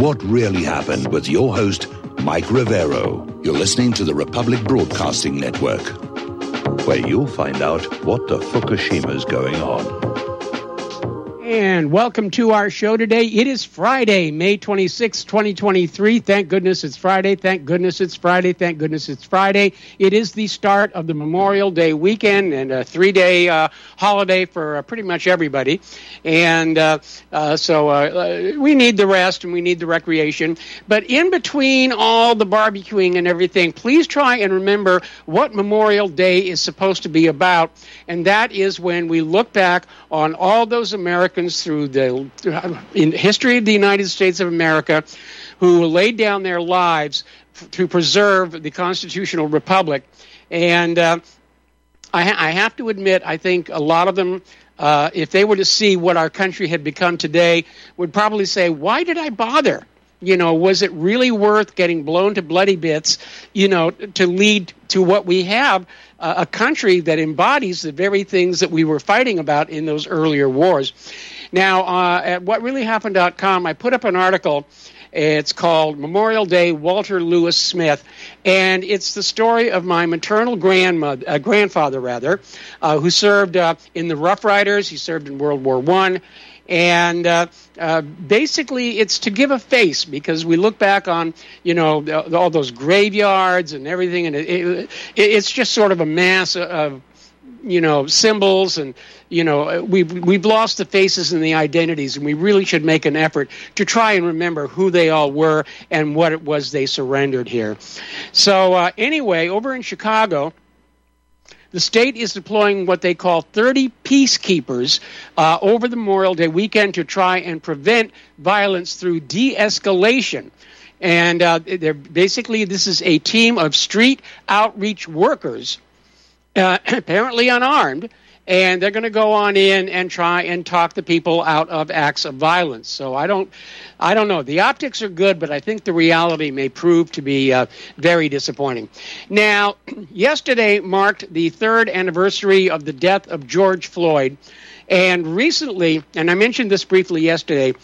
What really happened with your host, Mike Rivero. You're listening to the Republic Broadcasting Network, where you'll find out what the Fukushima's going on. And welcome to our show today. It is Friday, May 26, 2023. Thank goodness it's Friday. Thank goodness it's Friday. Thank goodness it's Friday. It is the start of the Memorial Day weekend and a three-day holiday for pretty much everybody. And so we need the rest and we need the recreation. But in between all the barbecuing and everything, please try and remember what Memorial Day is supposed to be about. And that is when we look back on all those Americans through the in history of the United States of America who laid down their lives to preserve the constitutional republic. And I have to admit, I think a lot of them, if they were to see what our country had become today, would probably say, why did I bother? You know, was it really worth getting blown to bloody bits, you know, to lead to what we have, a country that embodies the very things that we were fighting about in those earlier wars? Now, at whatreallyhappened.com, I put up an article. It's called Memorial Day, Walter Lewis Smith, and it's the story of my maternal grandfather, who served in the Rough Riders. He served in World War I. And basically, it's to give a face, because we look back on, you know, all those graveyards and everything, and it's just sort of a mass of, you know, symbols, and, you know, we've lost the faces and the identities, and we really should make an effort to try and remember who they all were and what it was they surrendered here. So anyway, over in Chicago, the state is deploying what they call 30 peacekeepers over the Memorial Day weekend to try and prevent violence through de-escalation. And they're basically, this is a team of street outreach workers, apparently unarmed, and they're going to go on in and try and talk the people out of acts of violence. So I don't know. The optics are good, but I think the reality may prove to be very disappointing. Now, yesterday marked the third anniversary of the death of George Floyd, and recently, and I mentioned this briefly yesterday,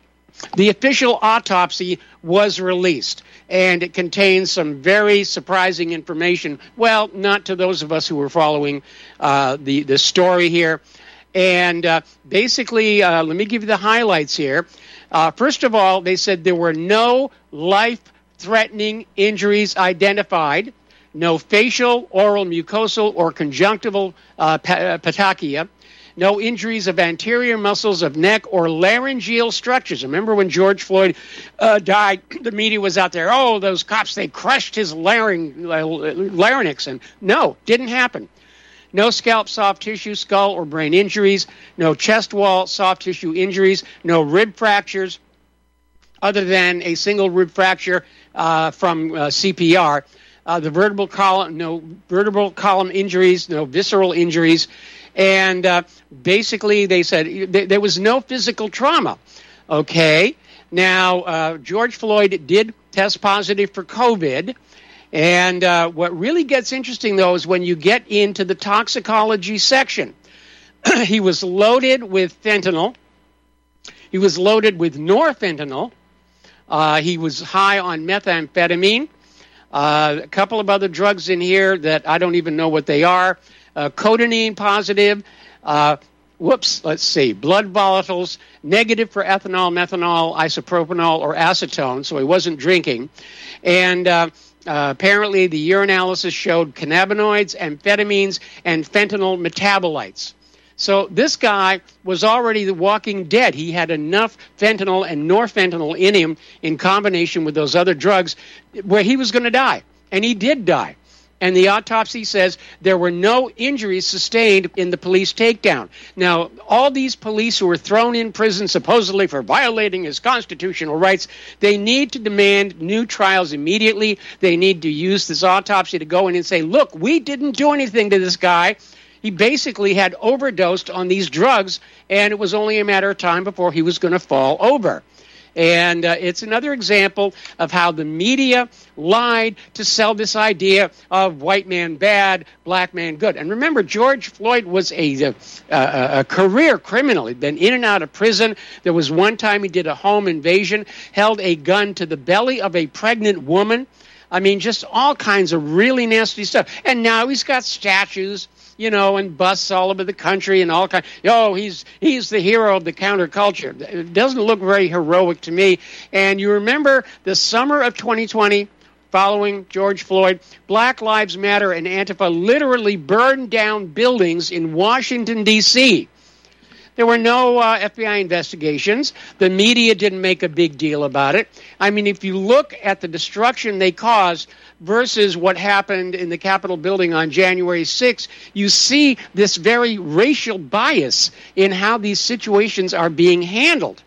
the official autopsy was released, and it contains some very surprising information. Well, not to those of us who were following the story here. And basically, let me give you the highlights here. First of all, they said there were no life-threatening injuries identified, no facial, oral, mucosal, or conjunctival petachia, no injuries of anterior muscles of neck or laryngeal structures. Remember when George Floyd died, the media was out there, oh, those cops, they crushed his larynx. And no, didn't happen. No scalp, soft tissue, skull, or brain injuries. No chest wall, soft tissue injuries. No rib fractures, other than a single rib fracture from CPR. The vertebral column, no vertebral column injuries, no visceral injuries. And basically, they said there was no physical trauma. Okay. Now, George Floyd did test positive for COVID. And what really gets interesting, though, is when you get into the toxicology section. He was loaded with fentanyl. He was loaded with norfentanyl. He was high on methamphetamine. A couple of other drugs in here that I don't even know what they are. Codeine positive, let's see, blood volatiles, negative for ethanol, methanol, isopropanol, or acetone, so he wasn't drinking. And apparently the urinalysis showed cannabinoids, amphetamines, and fentanyl metabolites. So this guy was already the walking dead. He had enough fentanyl and norfentanyl in him in combination with those other drugs where he was going to die. And he did die. And the autopsy says there were no injuries sustained in the police takedown. Now, all these police who were thrown in prison supposedly for violating his constitutional rights, they need to demand new trials immediately. They need to use this autopsy to go in and say, look, we didn't do anything to this guy. He basically had overdosed on these drugs, and it was only a matter of time before he was going to fall over. And it's another example of how the media lied to sell this idea of white man bad, black man good. And remember, George Floyd was a career criminal. He'd been in and out of prison. There was one time he did a home invasion, held a gun to the belly of a pregnant woman. I mean, just all kinds of really nasty stuff. And now he's got statues, and busts all over the country and all kinds. He's the hero of the counterculture. It doesn't look very heroic to me. And you remember the summer of 2020, following George Floyd, Black Lives Matter and Antifa literally burned down buildings in Washington, D.C. There were no FBI investigations. The media didn't make a big deal about it. I mean, if you look at the destruction they caused versus what happened in the Capitol building on January 6th, you see this very racial bias in how these situations are being handled.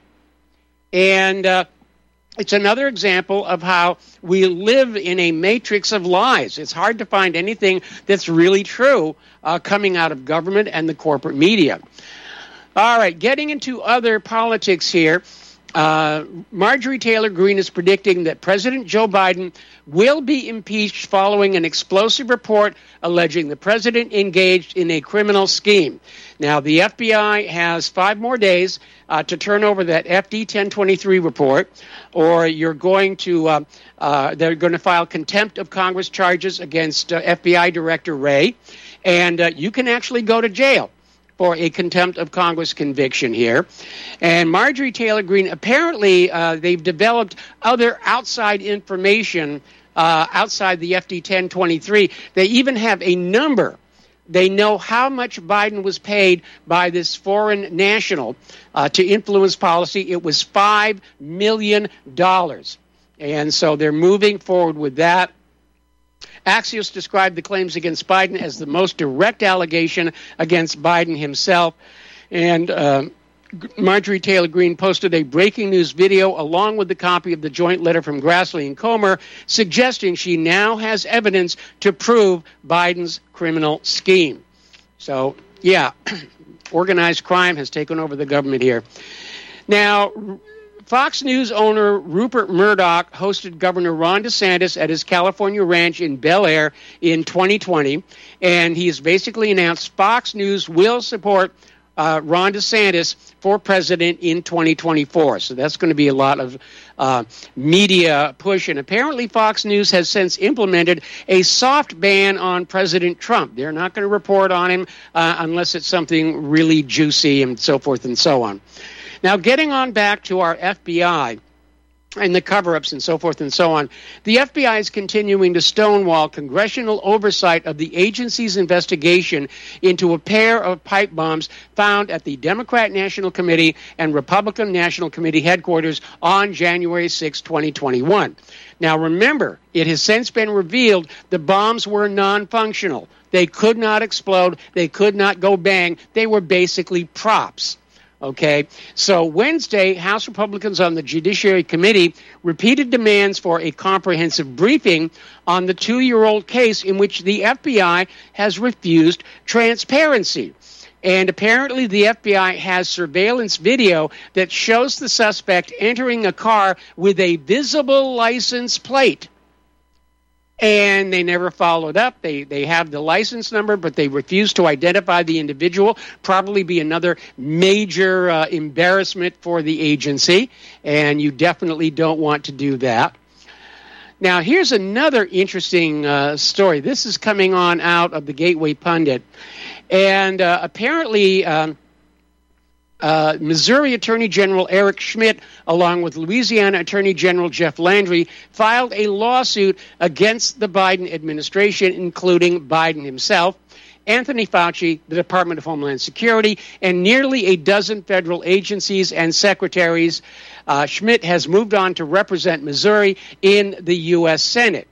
And it's another example of how we live in a matrix of lies. It's hard to find anything that's really true coming out of government and the corporate media. All right, getting into other politics here, Marjorie Taylor Greene is predicting that President Joe Biden will be impeached following an explosive report alleging the president engaged in a criminal scheme. Now, the FBI has 5 more days to turn over that FD 1023 report, or they're going to file contempt of Congress charges against FBI Director Wray, and you can actually go to jail for a contempt of Congress conviction here. And Marjorie Taylor Greene, apparently they've developed other outside information outside the FD 1023. They even have a number. They know how much Biden was paid by this foreign national to influence policy. It was $5 million. And so they're moving forward with that. Axios described the claims against Biden as the most direct allegation against Biden himself. And Marjorie Taylor Greene posted a breaking news video along with the copy of the joint letter from Grassley and Comer, suggesting she now has evidence to prove Biden's criminal scheme. So, yeah, organized crime has taken over the government here. Now, Fox News owner Rupert Murdoch hosted Governor Ron DeSantis at his California ranch in Bel Air in 2020, and he has basically announced Fox News will support Ron DeSantis for president in 2024. So that's going to be a lot of media push. And apparently Fox News has since implemented a soft ban on President Trump. They're not going to report on him unless it's something really juicy and so forth and so on. Now, getting on back to our FBI and the cover-ups and so forth and so on, the FBI is continuing to stonewall congressional oversight of the agency's investigation into a pair of pipe bombs found at the Democrat National Committee and Republican National Committee headquarters on January 6, 2021. Now, remember, it has since been revealed the bombs were non-functional. They could not explode. They could not go bang. They were basically props. Okay, so Wednesday, House Republicans on the Judiciary Committee repeated demands for a comprehensive briefing on the 2-year-old case in which the FBI has refused transparency. And apparently the FBI has surveillance video that shows the suspect entering a car with a visible license plate. And they never followed up. They have the license number, but they refuse to identify the individual. Probably be another major embarrassment for the agency, and you definitely don't want to do that. Now, here's another interesting story. This is coming on out of the Gateway Pundit. And apparently Missouri Attorney General Eric Schmidt, along with Louisiana Attorney General Jeff Landry, filed a lawsuit against the Biden administration, including Biden himself, Anthony Fauci, the Department of Homeland Security, and nearly a dozen federal agencies and secretaries. Schmidt has moved on to represent Missouri in the U.S. Senate.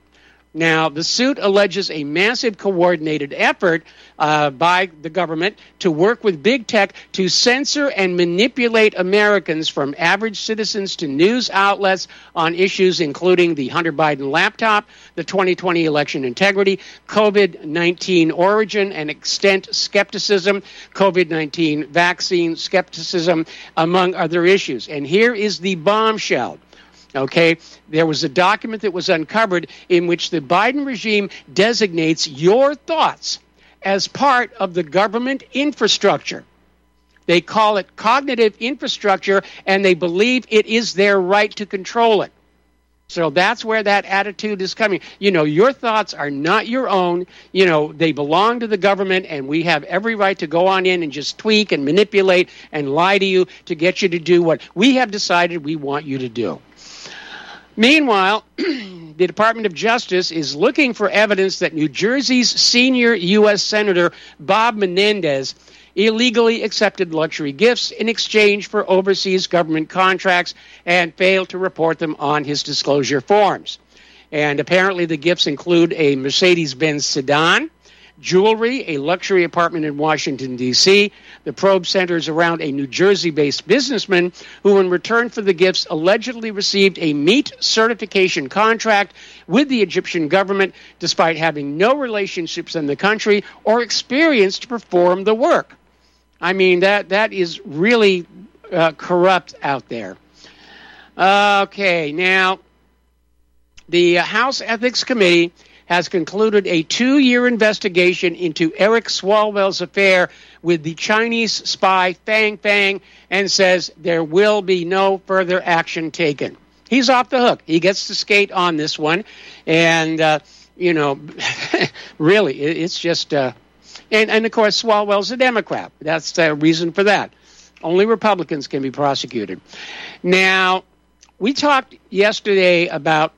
Now, the suit alleges a massive coordinated effort by the government to work with big tech to censor and manipulate Americans, from average citizens to news outlets, on issues including the Hunter Biden laptop, the 2020 election integrity, COVID-19 origin and extent skepticism, COVID-19 vaccine skepticism, among other issues. And here is the bombshell. Okay, there was a document that was uncovered in which the Biden regime designates your thoughts as part of the government infrastructure. They call it cognitive infrastructure, and they believe it is their right to control it. So that's where that attitude is coming. You know, your thoughts are not your own. You know, they belong to the government, and we have every right to go on in and just tweak and manipulate and lie to you to get you to do what we have decided we want you to do. Meanwhile, the Department of Justice is looking for evidence that New Jersey's senior U.S. Senator Bob Menendez illegally accepted luxury gifts in exchange for overseas government contracts and failed to report them on his disclosure forms. And apparently the gifts include a Mercedes-Benz sedan, jewelry, a luxury apartment in Washington, D.C. The probe centers around a New Jersey-based businessman who, in return for the gifts, allegedly received a meat certification contract with the Egyptian government, despite having no relationships in the country or experience to perform the work. I mean, that is really corrupt out there. Okay, now, the House Ethics Committee has concluded a 2-year investigation into Eric Swalwell's affair with the Chinese spy Fang Fang, and says there will be no further action taken. He's off the hook. He gets to skate on this one. And, you know, really, it's just... And, of course, Swalwell's a Democrat. That's the reason for that. Only Republicans can be prosecuted. Now, we talked yesterday about...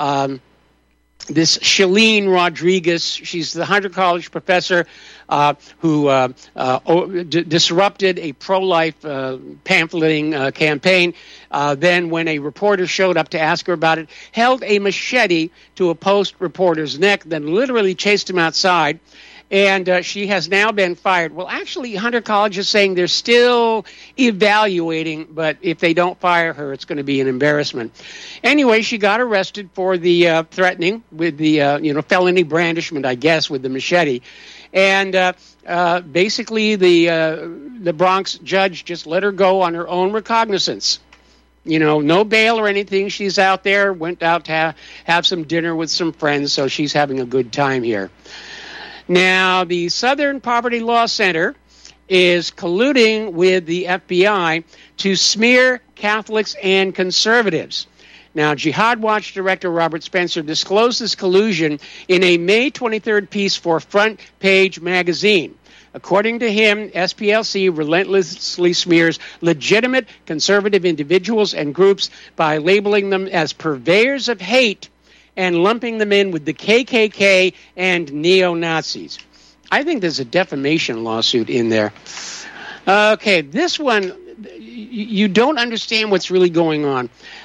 this Shalene Rodriguez. She's the Hunter College professor who disrupted a pro-life pamphleting campaign. Then when a reporter showed up to ask her about it, held a machete to a Post reporter's neck, then literally chased him outside. And she has now been fired. Well, actually, Hunter College is saying they're still evaluating, but if they don't fire her, it's going to be an embarrassment. Anyway, she got arrested for the threatening with the, felony brandishment, I guess, with the machete. And basically, the Bronx judge just let her go on her own recognizance. You know, no bail or anything. She's out there, went out to have some dinner with some friends, so she's having a good time here. Now, the Southern Poverty Law Center is colluding with the FBI to smear Catholics and conservatives. Now, Jihad Watch Director Robert Spencer disclosed this collusion in a May 23rd piece for Front Page magazine. According to him, SPLC relentlessly smears legitimate conservative individuals and groups by labeling them as purveyors of hate and lumping them in with the KKK and neo-Nazis. I think there's a defamation lawsuit in there. Okay, this one, you don't understand what's really going on.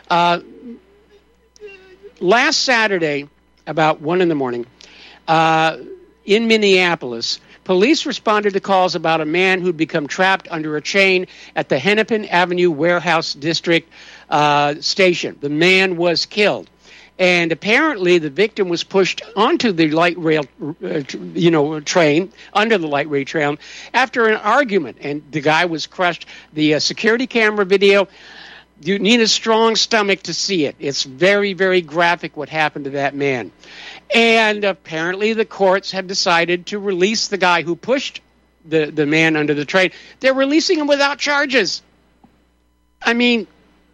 Last Saturday, about 1 a.m, in Minneapolis, police responded to calls about a man who'd become trapped under a chain at the Hennepin Avenue Warehouse District station. The man was killed. And apparently the victim was pushed onto the light rail, train, under the light rail train, after an argument. And the guy was crushed. The security camera video, you need a strong stomach to see it. It's very, very graphic what happened to that man. And apparently the courts have decided to release the guy who pushed the man under the train. They're releasing him without charges. I mean...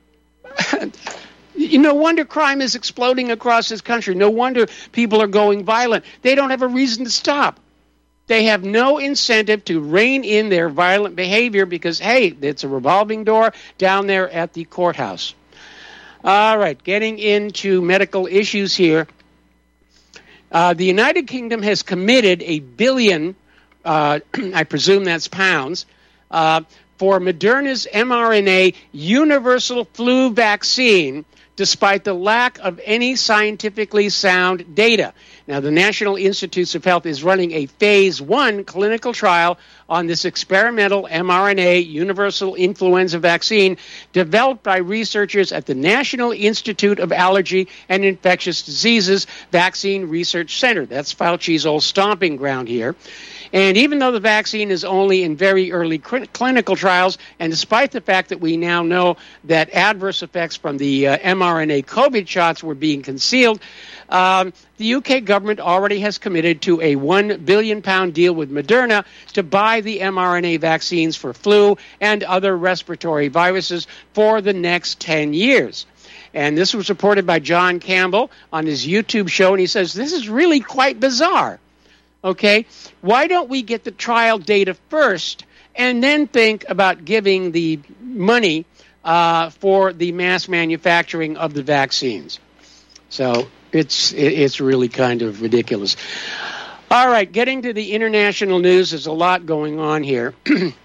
No wonder crime is exploding across this country. No wonder people are going violent. They don't have a reason to stop. They have no incentive to rein in their violent behavior because, hey, it's a revolving door down there at the courthouse. All right, getting into medical issues here. The United Kingdom has committed $1 billion, I presume that's pounds, for Moderna's mRNA universal flu vaccine despite the lack of any scientifically sound data. Now, the National Institutes of Health is running a phase 1 clinical trial on this experimental mRNA universal influenza vaccine developed by researchers at the National Institute of Allergy and Infectious Diseases Vaccine Research Center. That's Fauci's old stomping ground here. And even though the vaccine is only in very early clinical trials, and despite the fact that we now know that adverse effects from the mRNA COVID shots were being concealed, the UK government already has committed to a £1 billion deal with Moderna to buy the mRNA vaccines for flu and other respiratory viruses for the next 10 years. And this was reported by John Campbell on his YouTube show, and he says, this is really quite bizarre. Okay, why don't we get the trial data first and then think about giving the money for the mass manufacturing of the vaccines? So it's really kind of ridiculous. All right, getting to the international news, there's a lot going on here.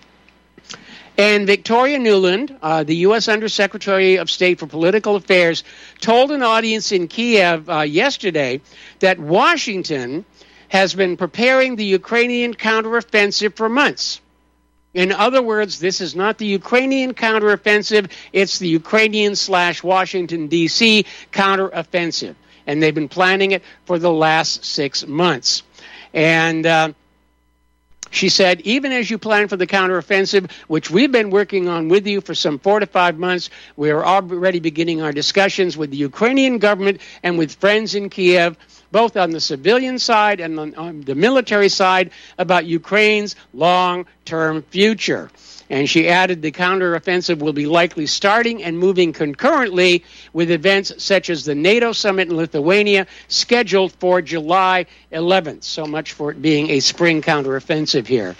And Victoria Nuland, the U.S. Undersecretary of State for Political Affairs, told an audience in Kiev yesterday that Washington has been preparing the Ukrainian counteroffensive for months. In other words, this is not the Ukrainian counteroffensive, it's the Ukrainian/Washington, D.C. counteroffensive. And they've been planning it for the last 6 months. And she said, even as you plan for the counteroffensive, which we've been working on with you for some 4 to 5 months, we're already beginning our discussions with the Ukrainian government and with friends in Kiev, both on the civilian side and on the military side, about Ukraine's long-term future. And she added the counteroffensive will be likely starting and moving concurrently with events such as the NATO summit in Lithuania scheduled for July 11th. So much for it being a spring counteroffensive here.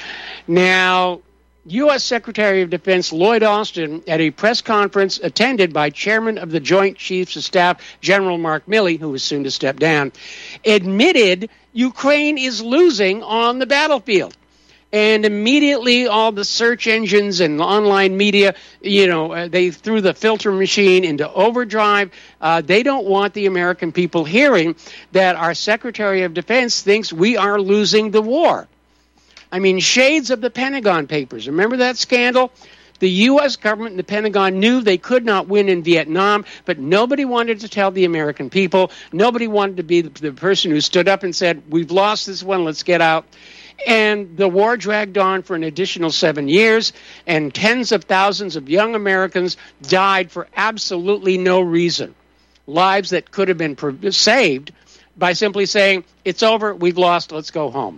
Now, U.S. Secretary of Defense Lloyd Austin, at a press conference attended by Chairman of the Joint Chiefs of Staff, General Mark Milley, who was soon to step down, admitted Ukraine is losing on the battlefield. And immediately all the search engines and online media, they threw the filter machine into overdrive. They don't want the American people hearing that our Secretary of Defense thinks we are losing the war. I mean, shades of the Pentagon Papers. Remember that scandal? The U.S. government and the Pentagon knew they could not win in Vietnam, but nobody wanted to tell the American people. Nobody wanted to be the person who stood up and said, we've lost this one, let's get out. And the war dragged on for an additional 7 years, and tens of thousands of young Americans died for absolutely no reason. Lives that could have been saved by simply saying, it's over, we've lost, let's go home.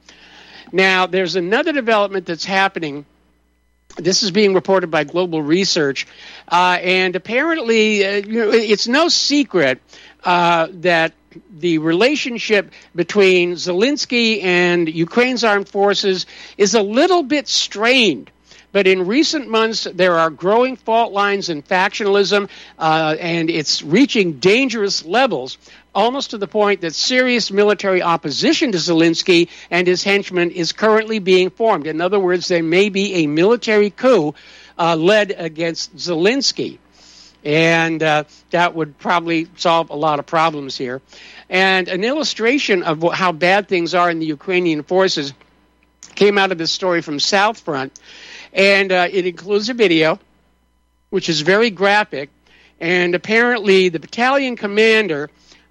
Now, there's another development that's happening. This is being reported by Global Research, and apparently it's no secret that the relationship between Zelensky and Ukraine's armed forces is a little bit strained. But in recent months, there are growing fault lines and factionalism, and it's reaching dangerous levels, almost to the point that serious military opposition to Zelensky and his henchmen is currently being formed. In other words, there may be a military coup led against Zelensky. And that would probably solve a lot of problems here. And an illustration of how bad things are in the Ukrainian forces came out of this story from South Front. And it includes a video, which is very graphic. And apparently the battalion commander,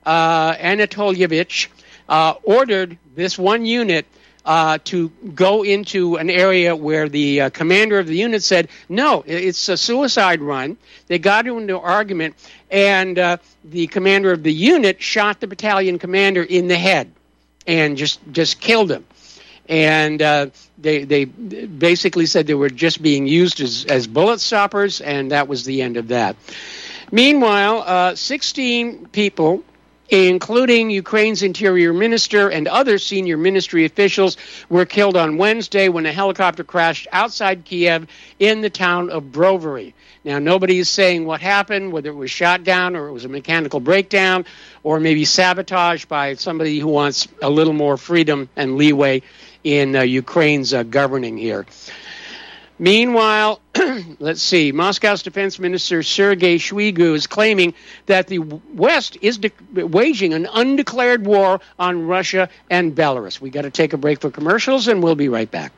Anatolyevich, ordered this one unit to go into an area where the commander of the unit said, no, it's a suicide run. They got into an argument, and the commander of the unit shot the battalion commander in the head and just killed him. And they basically said they were just being used as bullet stoppers, and that was the end of that. Meanwhile, 16 people, including Ukraine's interior minister and other senior ministry officials, were killed on Wednesday when a helicopter crashed outside Kiev in the town of Brovary. Now, nobody is saying what happened, whether it was shot down or it was a mechanical breakdown or maybe sabotage by somebody who wants a little more freedom and leeway in Ukraine's governing here. Meanwhile, let's see, Moscow's defense minister Sergei Shoigu is claiming that the West is waging an undeclared war on Russia and Belarus. We got to take a break for commercials, and we'll be right back.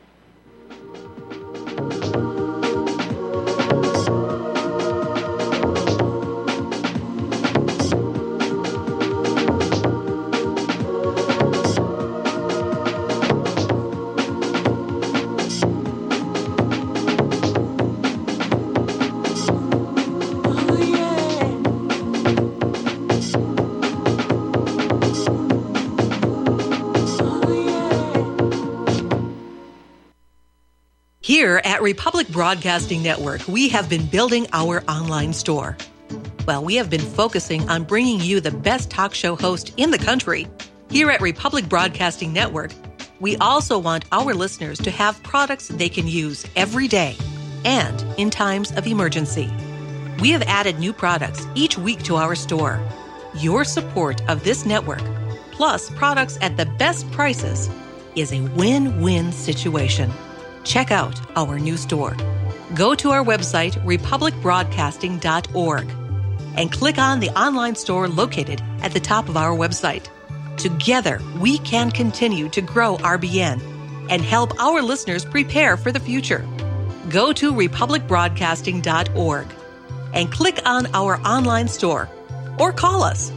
Here at Republic Broadcasting Network, we have been building our online store. Well, we have been focusing on bringing you the best talk show host in the country. Here at Republic Broadcasting Network, we also want our listeners to have products they can use every day and in times of emergency. We have added new products each week to our store. Your support of this network, plus products at the best prices, is a win-win situation. Check out our new store. Go to our website, republicbroadcasting.org, and click on the online store located at the top of our website. Together, we can continue to grow RBN and help our listeners prepare for the future. Go to republicbroadcasting.org and click on our online store or call us.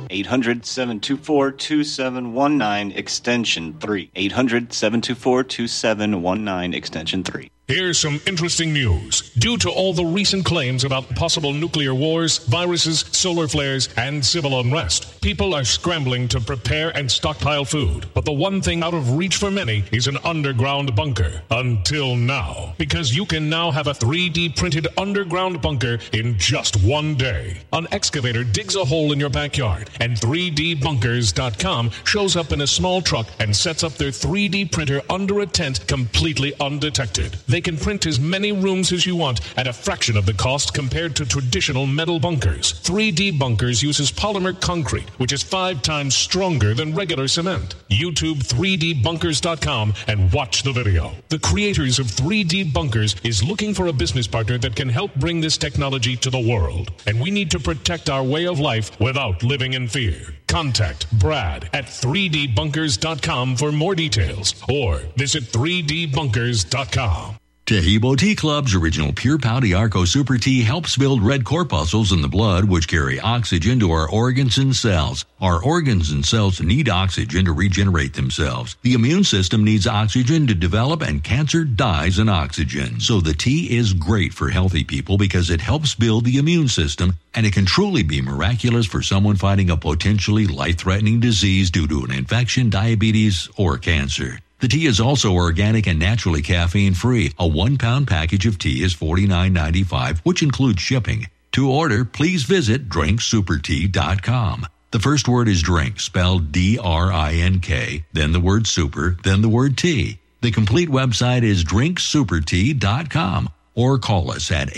800-724-2719, extension 3. 800-724-2719, extension 3. Here's some interesting news. Due to all the recent claims about possible nuclear wars, viruses, solar flares, and civil unrest, people are scrambling to prepare and stockpile food. But the one thing out of reach for many is an underground bunker. Until now. Because you can now have a 3D printed underground bunker in just one day. An excavator digs a hole in your backyard, and 3dbunkers.com shows up in a small truck and sets up their 3D printer under a tent completely undetected. They can print as many rooms as you want at a fraction of the cost compared to traditional metal bunkers. 3D Bunkers uses polymer concrete, which is 5 times stronger than regular cement. YouTube 3dbunkers.com and watch the video. The creators of 3D Bunkers is looking for a business partner that can help bring this technology to the world. And we need to protect our way of life without living in fear. Contact Brad at 3dbunkers.com for more details or visit 3dbunkers.com. Tehibo Tea Club's original Pure Pouty Arco Super Tea helps build red corpuscles in the blood which carry oxygen to our organs and cells. Our organs and cells need oxygen to regenerate themselves. The immune system needs oxygen to develop, and cancer dies in oxygen. So the tea is great for healthy people because it helps build the immune system, and it can truly be miraculous for someone fighting a potentially life-threatening disease due to an infection, diabetes, or cancer. The tea is also organic and naturally caffeine-free. A 1-pound package of tea is $49.95, which includes shipping. To order, please visit drinksupertea.com. The first word is drink, spelled D-R-I-N-K, then the word super, then the word tea. The complete website is drinksupertea.com. Or call us at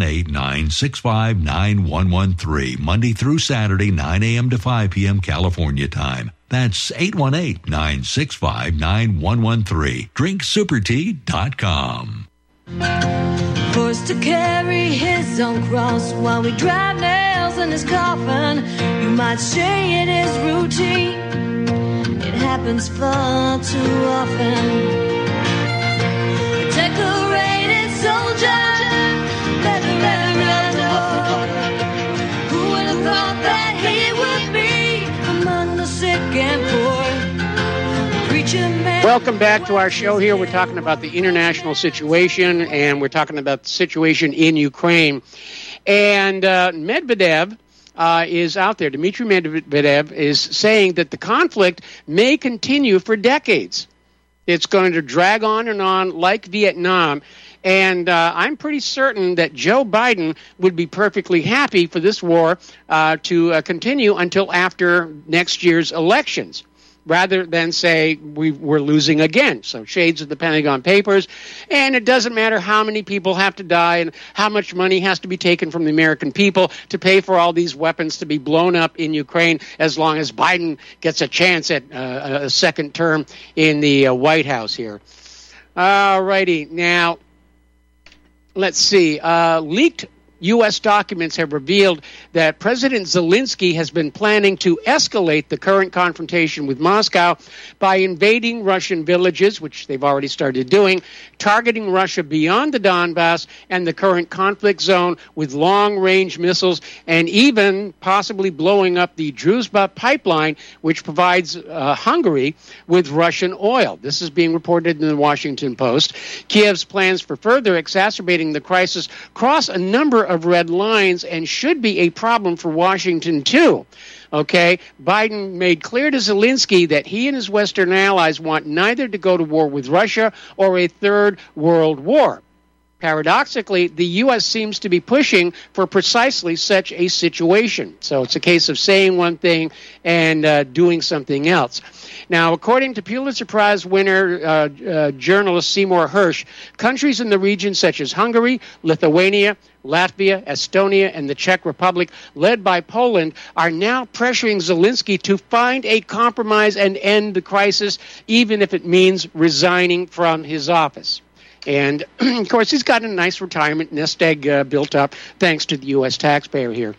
818-965-9113, Monday through Saturday, 9 a.m. to 5 p.m. California time. That's 818-965-9113, drinksupertea.com. Forced to carry his own cross while we drive nails in his coffin. You might say it is routine. It happens far too often. Decorated soldier, never around the war. Who would have thought that he would be among the sick and poor? Preacher man. Welcome back to our show here. We're talking about the international situation, and we're talking about the situation in Ukraine. And Medvedev is out there. Dmitry Medvedev is saying that the conflict may continue for decades. It's going to drag on and on like Vietnam. And I'm pretty certain that Joe Biden would be perfectly happy for this war to continue until after next year's elections, rather than say we're losing again. So shades of the Pentagon Papers. And it doesn't matter how many people have to die and how much money has to be taken from the American people to pay for all these weapons to be blown up in Ukraine, as long as Biden gets a chance at a second term in the White House here. All righty. Now, let's see, leaked U.S. documents have revealed that President Zelensky has been planning to escalate the current confrontation with Moscow by invading Russian villages, which they've already started doing, targeting Russia beyond the Donbass and the current conflict zone with long-range missiles, and even possibly blowing up the Druzhba pipeline, which provides Hungary with Russian oil. This is being reported in the Washington Post. Kiev's plans for further exacerbating the crisis cross a number of red lines and should be a problem for Washington, too. Okay, Biden made clear to Zelensky that he and his Western allies want neither to go to war with Russia or a third world war. Paradoxically, the U.S. seems to be pushing for precisely such a situation. So it's a case of saying one thing and doing something else. Now, according to Pulitzer Prize winner journalist Seymour Hersh, countries in the region such as Hungary, Lithuania, Latvia, Estonia, and the Czech Republic, led by Poland, are now pressuring Zelensky to find a compromise and end the crisis, even if it means resigning from his office. And, of course, he's got a nice retirement nest egg built up thanks to the U.S. taxpayer here.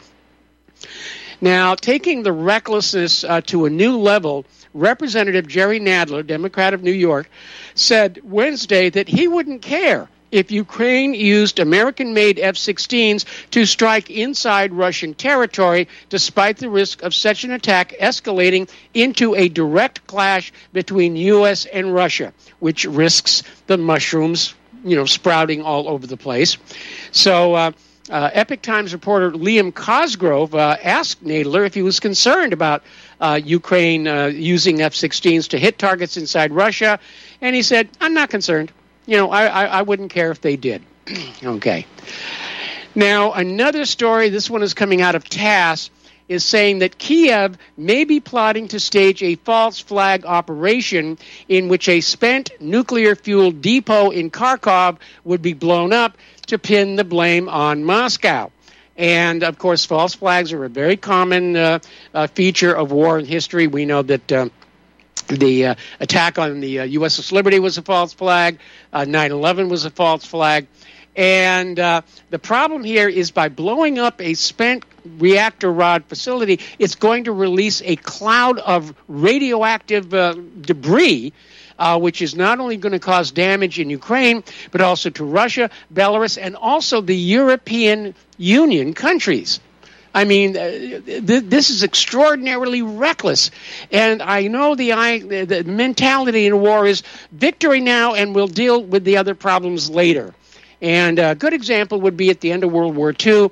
Now, taking the recklessness to a new level, Representative Jerry Nadler, Democrat of New York, said Wednesday that he wouldn't care if Ukraine used American-made F-16s to strike inside Russian territory, despite the risk of such an attack escalating into a direct clash between U.S. and Russia, which risks the mushrooms, sprouting all over the place. So Epoch Times reporter Liam Cosgrove asked Nadler if he was concerned about Ukraine using F-16s to hit targets inside Russia, and he said, I'm not concerned. I wouldn't care if they did. Okay. Now, another story, this one is coming out of TASS, is saying that Kiev may be plotting to stage a false flag operation in which a spent nuclear-fueled depot in Kharkov would be blown up to pin the blame on Moscow. And, of course, false flags are a very common feature of war in history. We know that the attack on the USS Liberty was a false flag. 9/11 was a false flag. And the problem here is by blowing up a spent reactor rod facility, it's going to release a cloud of radioactive debris, which is not only going to cause damage in Ukraine, but also to Russia, Belarus, and also the European Union countries. I mean, this is extraordinarily reckless. And I know the mentality in war is victory now, and we'll deal with the other problems later. And a good example would be at the end of World War II.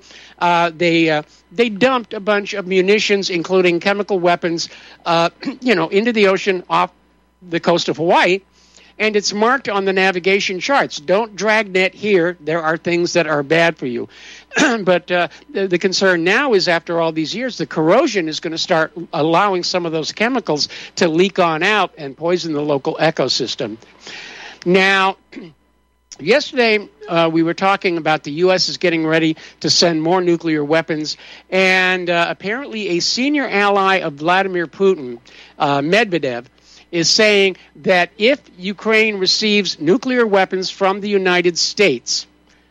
They dumped a bunch of munitions, including chemical weapons, into the ocean off the coast of Hawaii. And it's marked on the navigation charts. Don't dragnet here. There are things that are bad for you. But the concern now is, after all these years, the corrosion is going to start allowing some of those chemicals to leak on out and poison the local ecosystem. Now, yesterday, we were talking about the U.S. is getting ready to send more nuclear weapons, and apparently a senior ally of Vladimir Putin, Medvedev, is saying that if Ukraine receives nuclear weapons from the United States,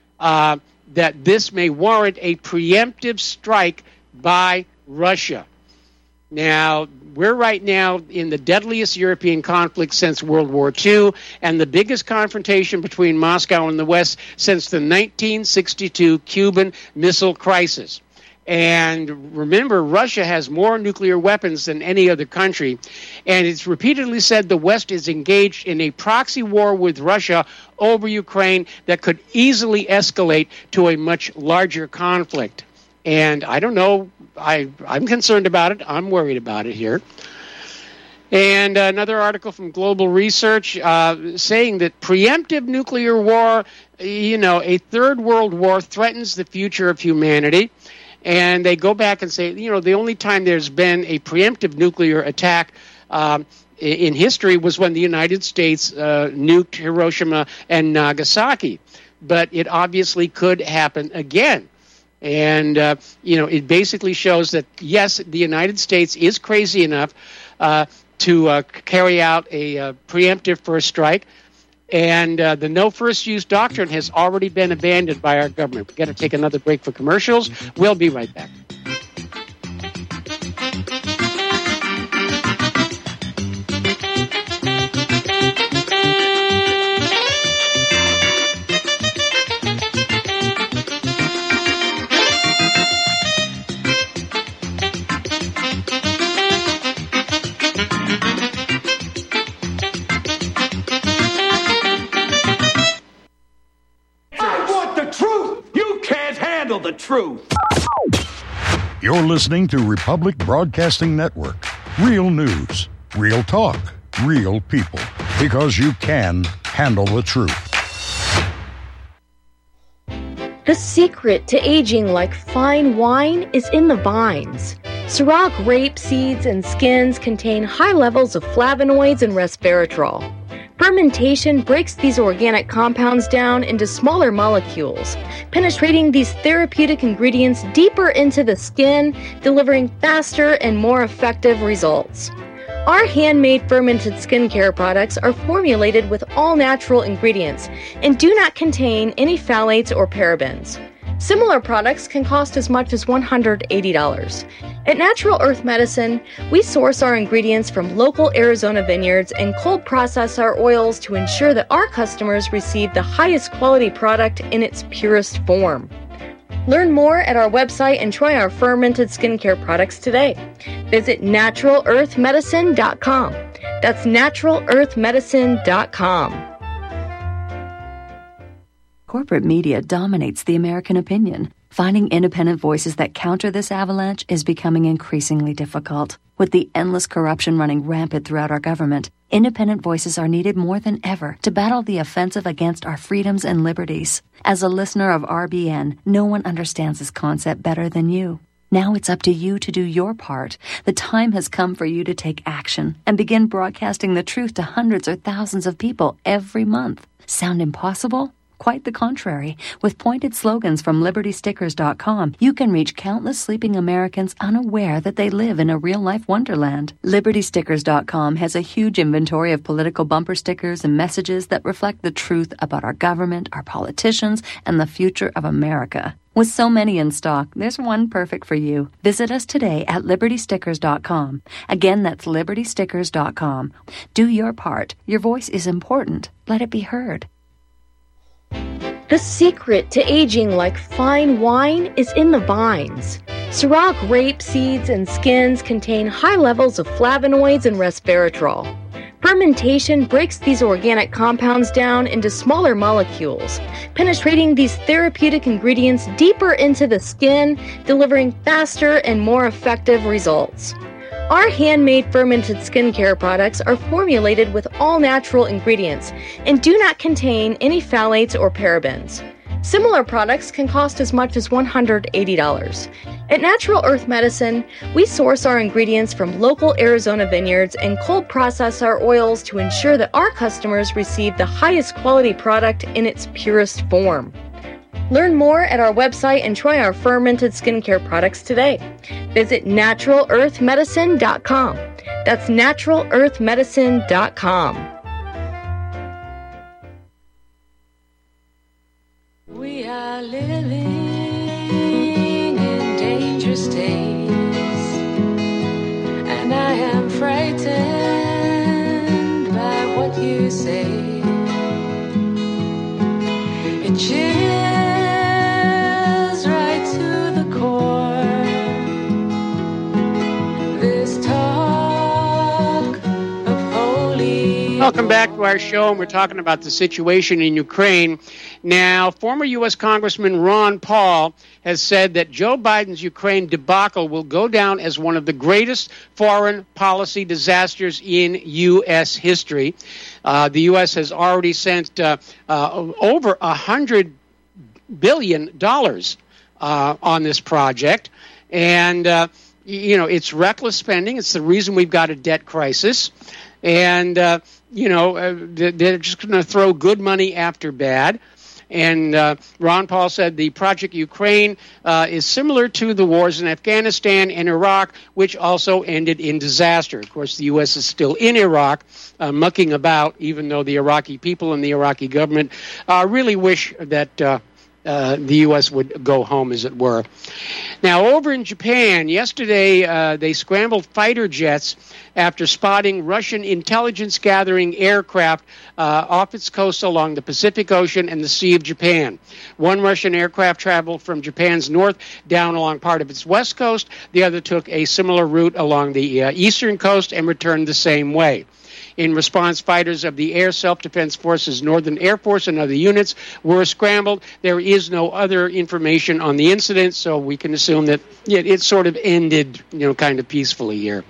that this may warrant a preemptive strike by Russia. Now, we're right now in the deadliest European conflict since World War II and the biggest confrontation between Moscow and the West since the 1962 Cuban Missile Crisis. And remember, Russia has more nuclear weapons than any other country. And it's repeatedly said the West is engaged in a proxy war with Russia over Ukraine that could easily escalate to a much larger conflict. And I don't know, I'm concerned about it. I'm worried about it here. And another article from Global Research saying that preemptive nuclear war, a third world war threatens the future of humanity. And they go back and say, the only time there's been a preemptive nuclear attack in history was when the United States nuked Hiroshima and Nagasaki. But it obviously could happen again. And, it basically shows that, yes, the United States is crazy enough to carry out a preemptive first strike. And the no first use doctrine has already been abandoned by our government. We've got to take another break for commercials. We'll be right back. The truth. You're listening to Republic Broadcasting Network. Real news, real talk, real people. Because you can handle the truth. The secret to aging like fine wine is in the vines. Syrah grape seeds and skins contain high levels of flavonoids and resveratrol. Fermentation breaks these organic compounds down into smaller molecules, penetrating these therapeutic ingredients deeper into the skin, delivering faster and more effective results. Our handmade fermented skincare products are formulated with all natural ingredients and do not contain any phthalates or parabens. Similar products can cost as much as $180. At Natural Earth Medicine, we source our ingredients from local Arizona vineyards and cold process our oils to ensure that our customers receive the highest quality product in its purest form. Learn more at our website and try our fermented skincare products today. Visit NaturalEarthMedicine.com. That's NaturalEarthMedicine.com. Corporate media dominates the American opinion. Finding independent voices that counter this avalanche is becoming increasingly difficult. With the endless corruption running rampant throughout our government, independent voices are needed more than ever to battle the offensive against our freedoms and liberties. As a listener of RBN, no one understands this concept better than you. Now it's up to you to do your part. The time has come for you to take action and begin broadcasting the truth to hundreds or thousands of people every month. Sound impossible? Quite the contrary. With pointed slogans from LibertyStickers.com, you can reach countless sleeping Americans unaware that they live in a real-life wonderland. LibertyStickers.com has a huge inventory of political bumper stickers and messages that reflect the truth about our government, our politicians, and the future of America. With so many in stock, there's one perfect for you. Visit us today at LibertyStickers.com. Again, that's LibertyStickers.com. Do your part. Your voice is important. Let it be heard. The secret to aging like fine wine is in the vines. Syrah grape seeds and skins contain high levels of flavonoids and resveratrol. Fermentation breaks these organic compounds down into smaller molecules, penetrating these therapeutic ingredients deeper into the skin, delivering faster and more effective results. Our handmade fermented skincare products are formulated with all natural ingredients and do not contain any phthalates or parabens. Similar products can cost as much as $180. At Natural Earth Medicine, we source our ingredients from local Arizona vineyards and cold process our oils to ensure that our customers receive the highest quality product in its purest form. Learn more at our website and try our fermented skincare products today. Visit NaturalEarthMedicine.com. That's NaturalEarthMedicine.com. We are living in dangerous days, and I am frightened by what you say. It chills right to the core. This talk of holy. Welcome back to our show, and we're talking about the situation in Ukraine. Now, former U.S. Congressman Ron Paul has said that Joe Biden's Ukraine debacle will go down as one of the greatest foreign policy disasters in U.S. history. The U.S. has already sent over $100 billion on this project. And, it's reckless spending. It's the reason we've got a debt crisis. And, they're just going to throw good money after bad. And Ron Paul said the Project Ukraine is similar to the wars in Afghanistan and Iraq, which also ended in disaster. Of course, the U.S. is still in Iraq, mucking about, even though the Iraqi people and the Iraqi government really wish that the U.S. would go home, as it were. Now, over in Japan, yesterday they scrambled fighter jets after spotting Russian intelligence-gathering aircraft off its coast along the Pacific Ocean and the Sea of Japan. One Russian aircraft traveled from Japan's north down along part of its west coast. The other took a similar route along the eastern coast and returned the same way. In response, fighters of the Air Self-Defense Forces Northern Air Force and other units were scrambled. There is no other information on the incident, so we can assume that it sort of ended, kind of peacefully here.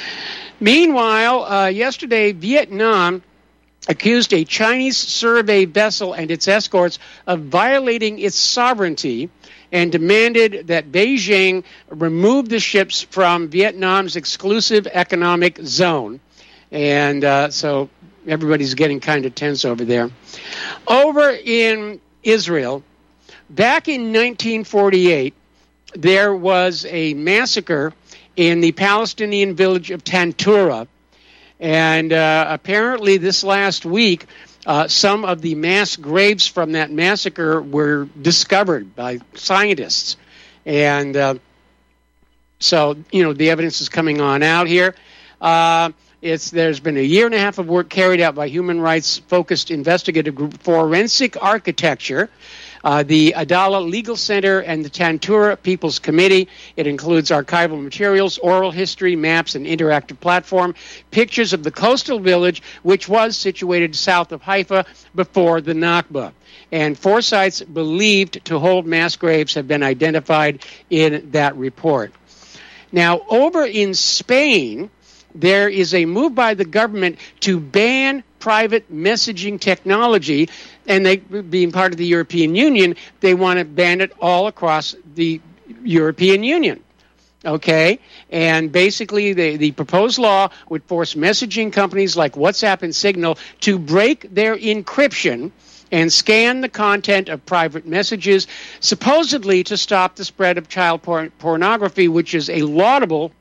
Meanwhile, yesterday, Vietnam accused a Chinese survey vessel and its escorts of violating its sovereignty and demanded that Beijing remove the ships from Vietnam's exclusive economic zone. And so everybody's getting kind of tense over there. Over in Israel, back in 1948, there was a massacre in the Palestinian village of Tantura. And apparently this last week, some of the mass graves from that massacre were discovered by scientists. And so, the evidence is coming on out here. There's been a year and a half of work carried out by human rights-focused investigative group Forensic Architecture, the Adala Legal Center, and the Tantura People's Committee. It includes archival materials, oral history, maps, and interactive platform, pictures of the coastal village, which was situated south of Haifa before the Nakba. And 4 sites believed to hold mass graves have been identified in that report. Now, over in Spain, there is a move by the government to ban private messaging technology, and they, being part of the European Union, they want to ban it all across the European Union. Okay? And basically, the proposed law would force messaging companies like WhatsApp and Signal to break their encryption and scan the content of private messages, supposedly to stop the spread of child pornography, which is a laudable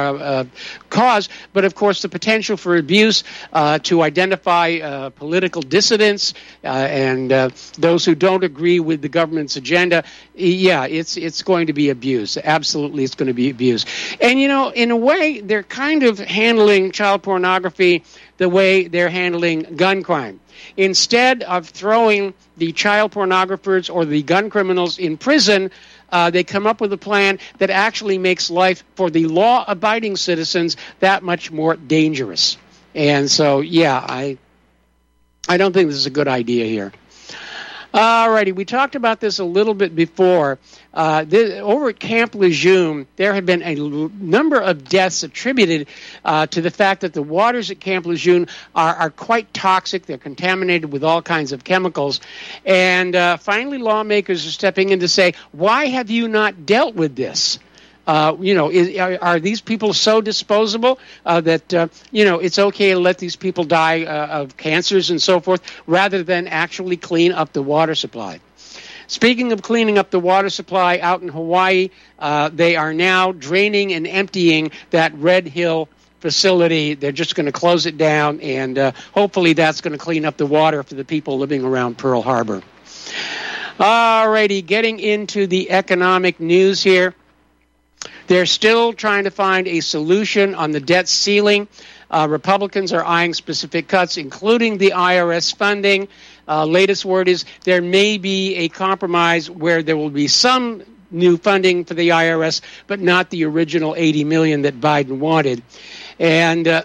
cause, but of course the potential for abuse to identify political dissidents and those who don't agree with the government's agenda, it's going to be abused. Absolutely, it's going to be abused. And in a way, they're kind of handling child pornography the way they're handling gun crime. Instead of throwing the child pornographers or the gun criminals in prison, they come up with a plan that actually makes life for the law-abiding citizens that much more dangerous. And so, I don't think this is a good idea here. All righty, we talked about this a little bit before. Over at Camp Lejeune, there have been a number of deaths attributed to the fact that the waters at Camp Lejeune are quite toxic. They're contaminated with all kinds of chemicals. And finally, lawmakers are stepping in to say, why have you not dealt with this? Are these people so disposable that, it's okay to let these people die of cancers and so forth, rather than actually clean up the water supply? Speaking of cleaning up the water supply out in Hawaii, they are now draining and emptying that Red Hill facility. They're just going to close it down, and hopefully that's going to clean up the water for the people living around Pearl Harbor. All righty, getting into the economic news here. They're still trying to find a solution on the debt ceiling. Republicans are eyeing specific cuts, including the IRS funding. Latest word is there may be a compromise where there will be some new funding for the IRS, but not the original $80 million that Biden wanted. And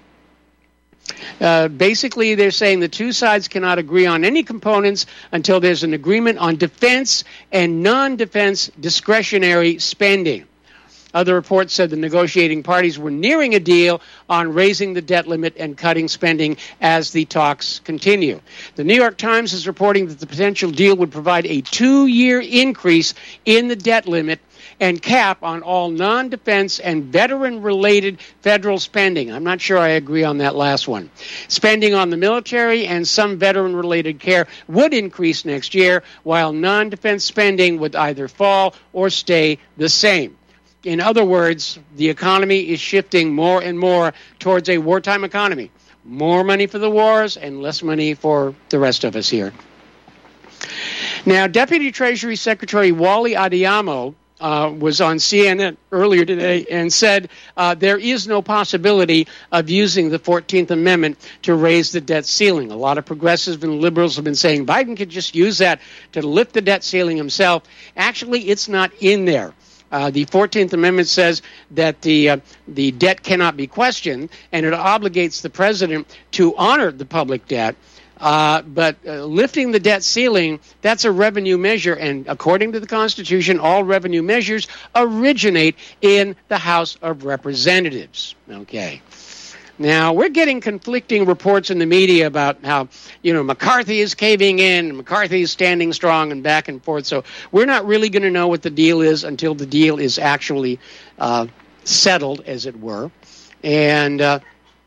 basically, they're saying the two sides cannot agree on any components until there's an agreement on defense and non-defense discretionary spending. Other reports said the negotiating parties were nearing a deal on raising the debt limit and cutting spending as the talks continue. The New York Times is reporting that the potential deal would provide a 2-year increase in the debt limit and cap on all non-defense and veteran-related federal spending. I'm not sure I agree on that last one. Spending on the military and some veteran-related care would increase next year, while non-defense spending would either fall or stay the same. In other words, the economy is shifting more and more towards a wartime economy. More money for the wars and less money for the rest of us here. Now, Deputy Treasury Secretary Wally Adeyemo was on CNN earlier today and said there is no possibility of using the 14th Amendment to raise the debt ceiling. A lot of progressives and liberals have been saying Biden could just use that to lift the debt ceiling himself. Actually, it's not in there. The 14th Amendment says that the debt cannot be questioned, and it obligates the president to honor the public debt. But lifting the debt ceiling, that's a revenue measure, and according to the Constitution, all revenue measures originate in the House of Representatives. Okay. Now, we're getting conflicting reports in the media about how, McCarthy is caving in, and McCarthy is standing strong and back and forth. So we're not really going to know what the deal is until the deal is actually settled, as it were. And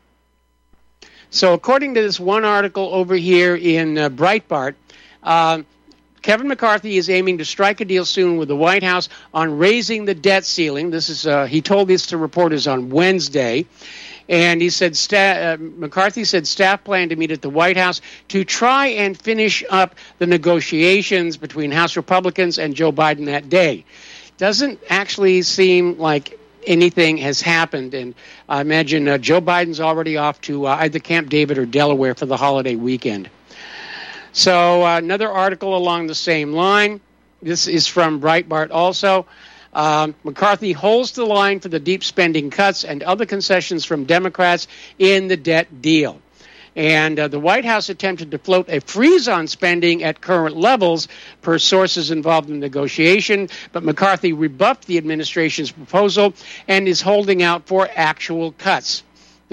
so according to this one article over here in Breitbart, Kevin McCarthy is aiming to strike a deal soon with the White House on raising the debt ceiling. This is he told this to reporters on Wednesday. And he said, McCarthy said staff plan to meet at the White House to try and finish up the negotiations between House Republicans and Joe Biden that day. Doesn't actually seem like anything has happened. And I imagine Joe Biden's already off to either Camp David or Delaware for the holiday weekend. So another article along the same line. This is from Breitbart also. McCarthy holds the line for the deep spending cuts and other concessions from Democrats in the debt deal. And the White House attempted to float a freeze on spending at current levels per sources involved in the negotiation, but McCarthy rebuffed the administration's proposal and is holding out for actual cuts.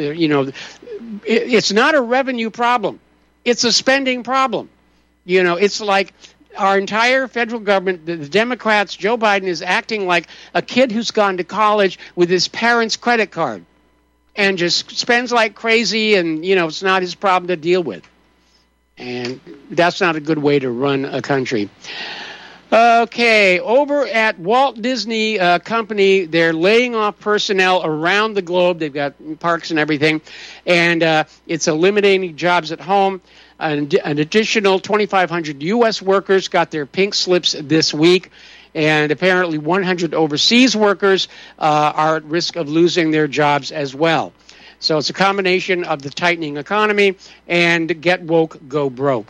It's not a revenue problem. It's a spending problem. It's like our entire federal government, the Democrats, Joe Biden is acting like a kid who's gone to college with his parents' credit card and just spends like crazy, and, it's not his problem to deal with. And that's not a good way to run a country. Okay, over at Walt Disney Company, they're laying off personnel around the globe. They've got parks and everything, and it's eliminating jobs at home. An additional 2,500 U.S. workers got their pink slips this week, and apparently 100 overseas workers are at risk of losing their jobs as well. So it's a combination of the tightening economy and get woke, go broke.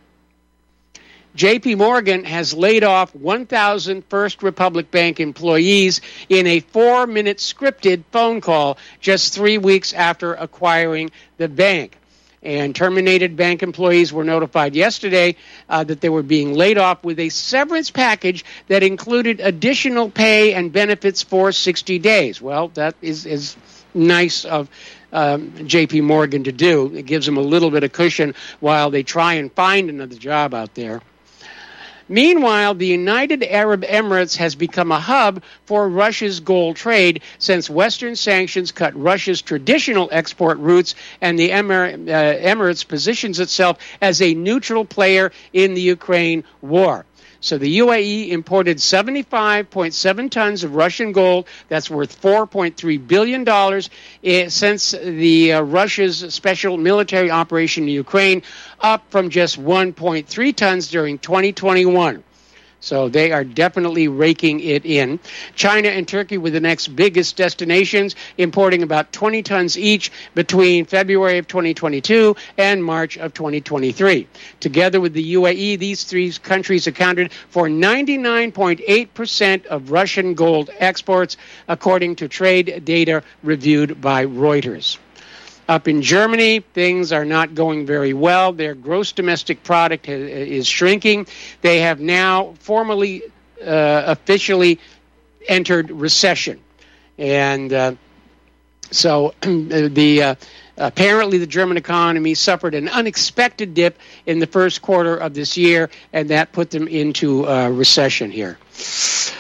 J.P. Morgan has laid off 1,000 First Republic Bank employees in a 4-minute scripted phone call just 3 weeks after acquiring the bank. And terminated bank employees were notified yesterday that they were being laid off with a severance package that included additional pay and benefits for 60 days. Well, that is nice of J.P. Morgan to do. It gives them a little bit of cushion while they try and find another job out there. Meanwhile, the United Arab Emirates has become a hub for Russia's gold trade since Western sanctions cut Russia's traditional export routes, and the Emirates positions itself as a neutral player in the Ukraine war. So the UAE imported 75.7 tons of Russian gold. That's worth $4.3 billion since the Russia's special military operation in Ukraine, up from just 1.3 tons during 2021. So they are definitely raking it in. China and Turkey were the next biggest destinations, importing about 20 tons each between February of 2022 and March of 2023. Together with the UAE, these three countries accounted for 99.8% of Russian gold exports, according to trade data reviewed by Reuters. Up in Germany, things are not going very well. Their gross domestic product is shrinking. They have now formally, officially entered recession. And so apparently the German economy suffered an unexpected dip in the first quarter of this year, and that put them into recession here.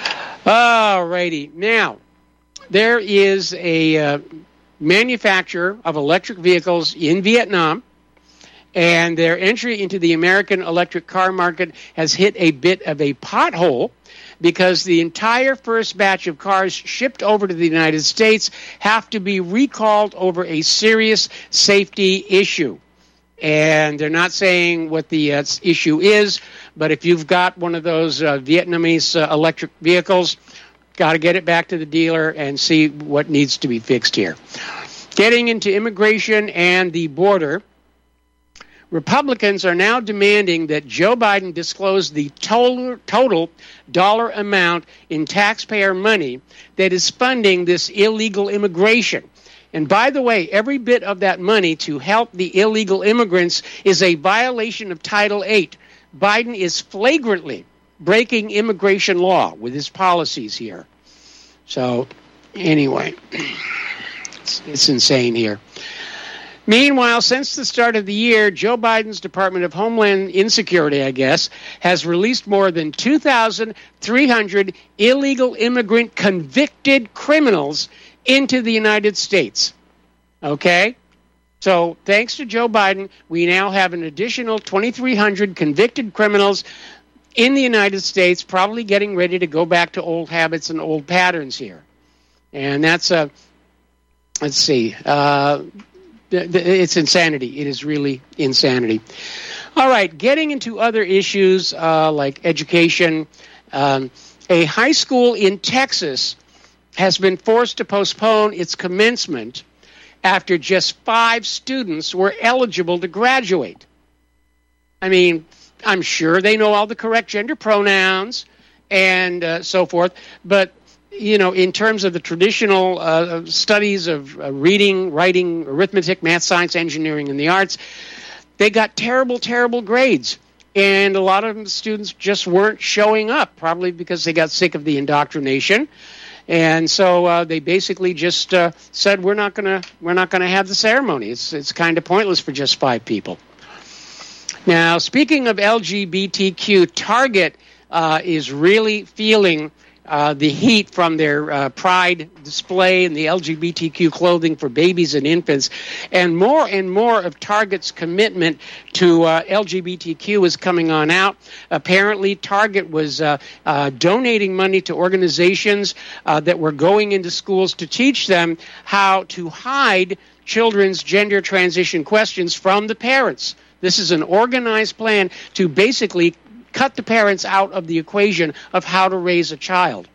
All righty. Now, there is a manufacturer of electric vehicles in Vietnam, and their entry into the American electric car market has hit a bit of a pothole because the entire first batch of cars shipped over to the United States have to be recalled over a serious safety issue. And they're not saying what the issue is, but if you've got one of those Vietnamese electric vehicles, got to get it back to the dealer and see what needs to be fixed here. Getting into immigration and the border, Republicans are now demanding that Joe Biden disclose the total dollar amount in taxpayer money that is funding this illegal immigration. And by the way, every bit of that money to help the illegal immigrants is a violation of Title VIII. Biden is flagrantly breaking immigration law with his policies here. So, anyway, it's insane here. Meanwhile, since the start of the year, Joe Biden's Department of Homeland Security, has released more than 2,300 illegal immigrant convicted criminals into the United States. Okay? So, thanks to Joe Biden, we now have an additional 2,300 convicted criminals in the United States, probably getting ready to go back to old habits and old patterns here. And that's let's see, it's insanity. It is really insanity. All right, getting into other issues like education. A high school in Texas has been forced to postpone its commencement after just 5 students were eligible to graduate. I mean, I'm sure they know all the correct gender pronouns and so forth, but you know, in terms of the traditional studies of reading, writing, arithmetic, math, science, engineering, and the arts, they got terrible, terrible grades. And a lot of them students just weren't showing up, probably because they got sick of the indoctrination. And so they basically just said, we're not gonna have the ceremony. It's kind of pointless for just 5 people. Now, speaking of LGBTQ, Target is really feeling the heat from their pride display and the LGBTQ clothing for babies and infants. And more of Target's commitment to LGBTQ is coming on out. Apparently, Target was donating money to organizations that were going into schools to teach them how to hide children's gender transition questions from the parents. This is an organized plan to basically cut the parents out of the equation of how to raise a child.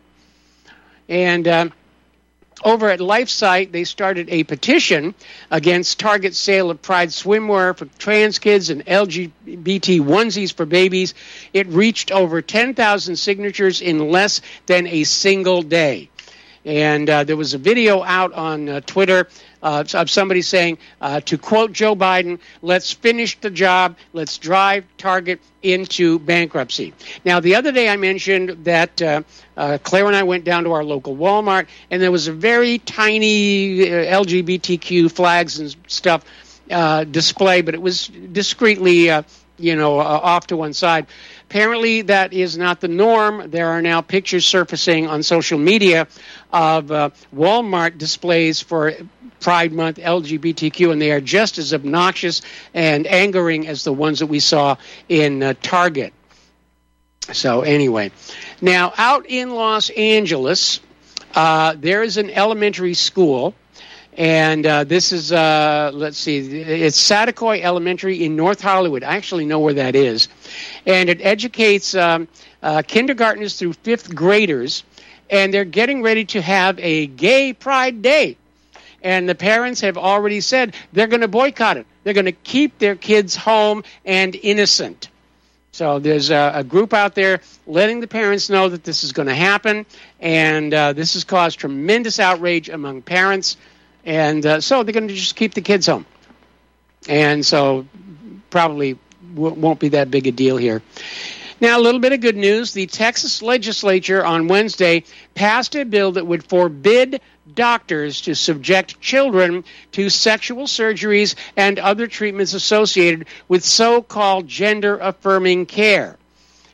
And over at LifeSite, they started a petition against Target's sale of Pride swimwear for trans kids and LGBT onesies for babies. It reached over 10,000 signatures in less than a single day. And there was a video out on Twitter of somebody saying, to quote Joe Biden, let's finish the job, let's drive Target into bankruptcy. Now, the other day I mentioned that Claire and I went down to our local Walmart, and there was a very tiny LGBTQ flags and stuff display, but it was discreetly off to one side. Apparently, that is not the norm. There are now pictures surfacing on social media of Walmart displays for Pride Month LGBTQ, and they are just as obnoxious and angering as the ones that we saw in Target. So anyway, now out in Los Angeles, there is an elementary school. And this is, let's see, it's Saticoy Elementary in North Hollywood. I actually know where that is. And it educates kindergartners through 5th graders. And they're getting ready to have a gay pride day. And the parents have already said they're going to boycott it. They're going to keep their kids home and innocent. So there's a group out there letting the parents know that this is going to happen. And this has caused tremendous outrage among parents. And so they're going to just keep the kids home. And so probably won't be that big a deal here. Now, a little bit of good news. The Texas legislature on Wednesday passed a bill that would forbid doctors to subject children to sexual surgeries and other treatments associated with so-called gender-affirming care.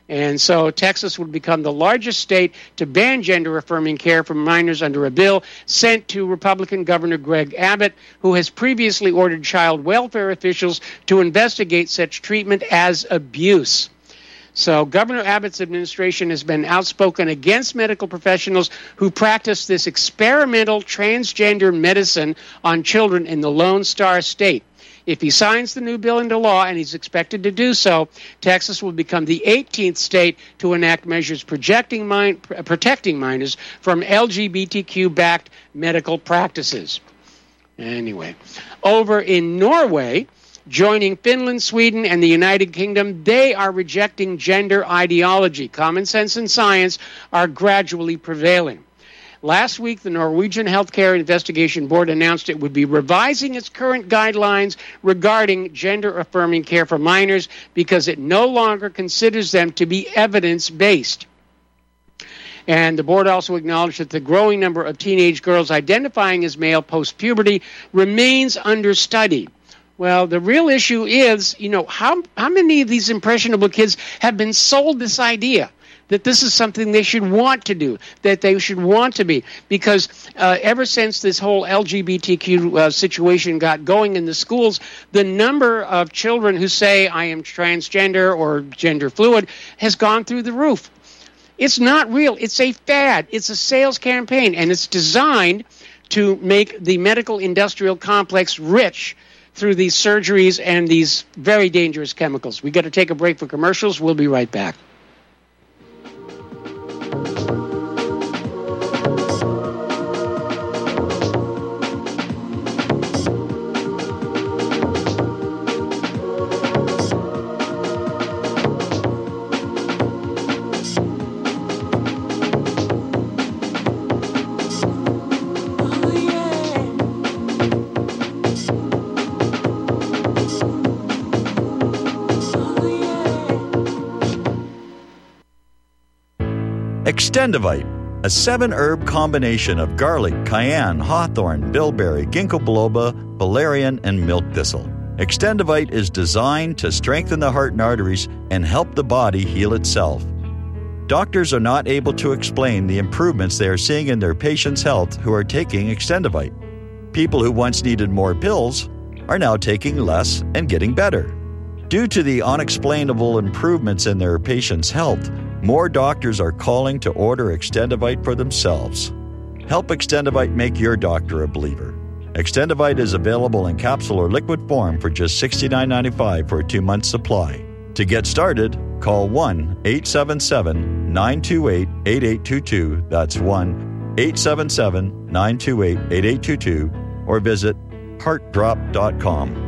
And so Texas would become the largest state to ban gender-affirming care for minors under a bill sent to Republican Governor Greg Abbott, who has previously ordered child welfare officials to investigate such treatment as abuse. So Governor Abbott's administration has been outspoken against medical professionals who practice this experimental transgender medicine on children in the Lone Star State. If he signs the new bill into law, and he's expected to do so, Texas will become the 18th state to enact measures protecting minors from LGBTQ-backed medical practices. Anyway, over in Norway, joining Finland, Sweden, and the United Kingdom, they are rejecting gender ideology. Common sense and science are gradually prevailing. Last week, the Norwegian Healthcare Investigation Board announced it would be revising its current guidelines regarding gender-affirming care for minors because it no longer considers them to be evidence-based. And the board also acknowledged that the growing number of teenage girls identifying as male post-puberty remains understudied. Well, the real issue is, how many of these impressionable kids have been sold this idea that this is something they should want to do, that they should want to be. Because ever since this whole LGBTQ situation got going in the schools, the number of children who say, I am transgender or gender fluid, has gone through the roof. It's not real. It's a fad. It's a sales campaign, and it's designed to make the medical industrial complex rich through these surgeries and these very dangerous chemicals. We got to take a break for commercials. We'll be right back. Extendivite, a 7-herb combination of garlic, cayenne, hawthorn, bilberry, ginkgo biloba, valerian, and milk thistle. Extendivite is designed to strengthen the heart and arteries and help the body heal itself. Doctors are not able to explain the improvements they are seeing in their patients' health who are taking Extendivite. People who once needed more pills are now taking less and getting better. Due to the unexplainable improvements in their patients' health, more doctors are calling to order Extendivite for themselves. Help Extendivite make your doctor a believer. Extendivite is available in capsule or liquid form for just $69.95 for a 2-month supply. To get started, call 1-877-928-8822. That's 1-877-928-8822 or visit heartdrop.com.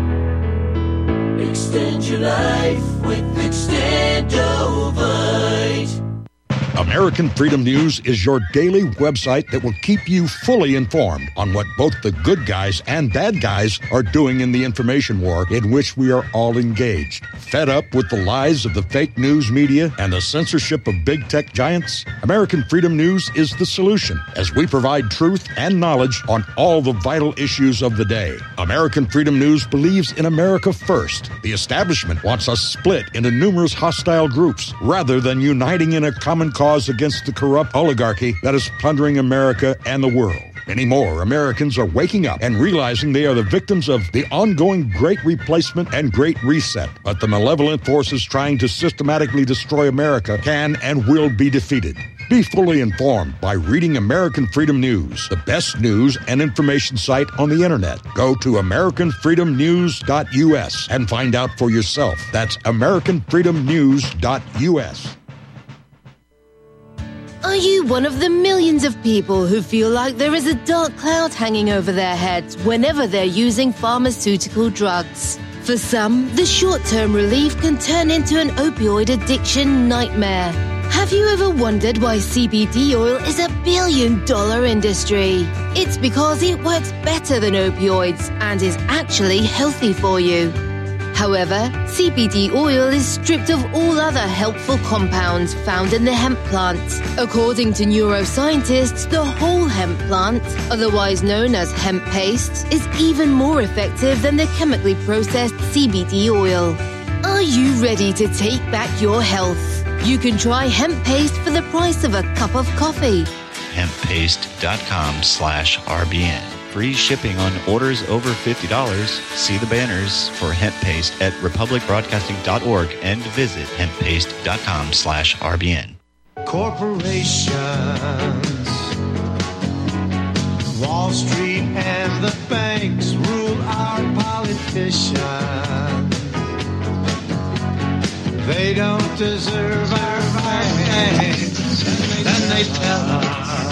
Extend your life with Extendovite. American Freedom News is your daily website that will keep you fully informed on what both the good guys and bad guys are doing in the information war in which we are all engaged. Fed up with the lies of the fake news media and the censorship of big tech giants? American Freedom News is the solution as we provide truth and knowledge on all the vital issues of the day. American Freedom News believes in America first. The establishment wants us split into numerous hostile groups rather than uniting in a common cause against the corrupt oligarchy that is plundering America and the world. Many more Americans are waking up and realizing they are the victims of the ongoing Great Replacement and Great Reset. But the malevolent forces trying to systematically destroy America can and will be defeated. Be fully informed by reading American Freedom News, the best news and information site on the internet. Go to AmericanFreedomNews.us and find out for yourself. That's AmericanFreedomNews.us. Are you one of the millions of people who feel like there is a dark cloud hanging over their heads whenever they're using pharmaceutical drugs? For some, the short-term relief can turn into an opioid addiction nightmare. Have you ever wondered why CBD oil is $1 billion industry? It's because it works better than opioids and is actually healthy for you. However, CBD oil is stripped of all other helpful compounds found in the hemp plant. According to neuroscientists, the whole hemp plant, otherwise known as hemp paste, is even more effective than the chemically processed CBD oil. Are you ready to take back your health? You can try hemp paste for the price of a cup of coffee. Hemppaste.com/RBN. Free shipping on orders over $50. See the banners for hemp paste at republicbroadcasting.org and visit hemppaste.com/RBN. Corporations, Wall Street and the banks rule our politicians. They don't deserve our thanks, then they tell us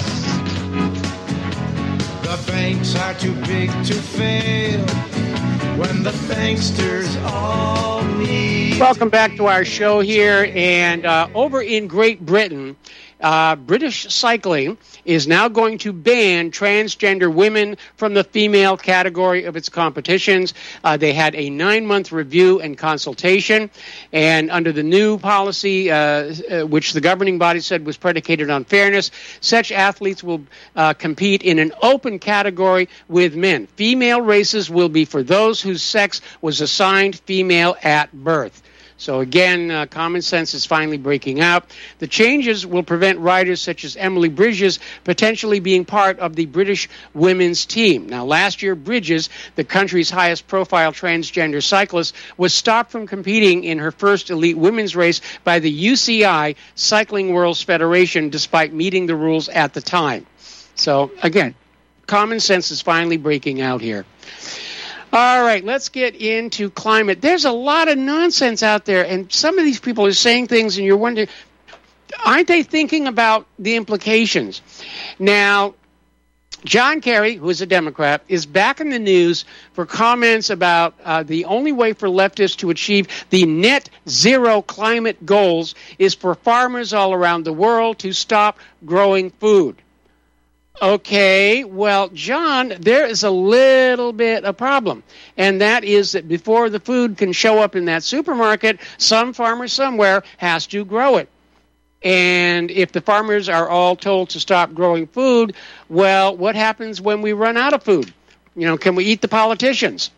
the banks are too big to fail when the banksters all need. Welcome back to our show here. And over in Great Britain, British Cycling is now going to ban transgender women from the female category of its competitions. They had a 9-month review and consultation, and under the new policy, which the governing body said was predicated on fairness, such athletes will compete in an open category with men. Female races will be for those whose sex was assigned female at birth. So again, common sense is finally breaking out. The changes will prevent riders such as Emily Bridges potentially being part of the British women's team. Now, last year, Bridges, the country's highest-profile transgender cyclist, was stopped from competing in her first elite women's race by the UCI Cycling World Federation, despite meeting the rules at the time. So again, common sense is finally breaking out here. All right, let's get into climate. There's a lot of nonsense out there, and some of these people are saying things, and you're wondering, aren't they thinking about the implications? Now, John Kerry, who is a Democrat, is back in the news for comments about the only way for leftists to achieve the net zero climate goals is for farmers all around the world to stop growing food. Okay, well, John, there is a little bit of problem, and that is that before the food can show up in that supermarket, some farmer somewhere has to grow it. And if the farmers are all told to stop growing food, well, what happens when we run out of food? You know, can we eat the politicians?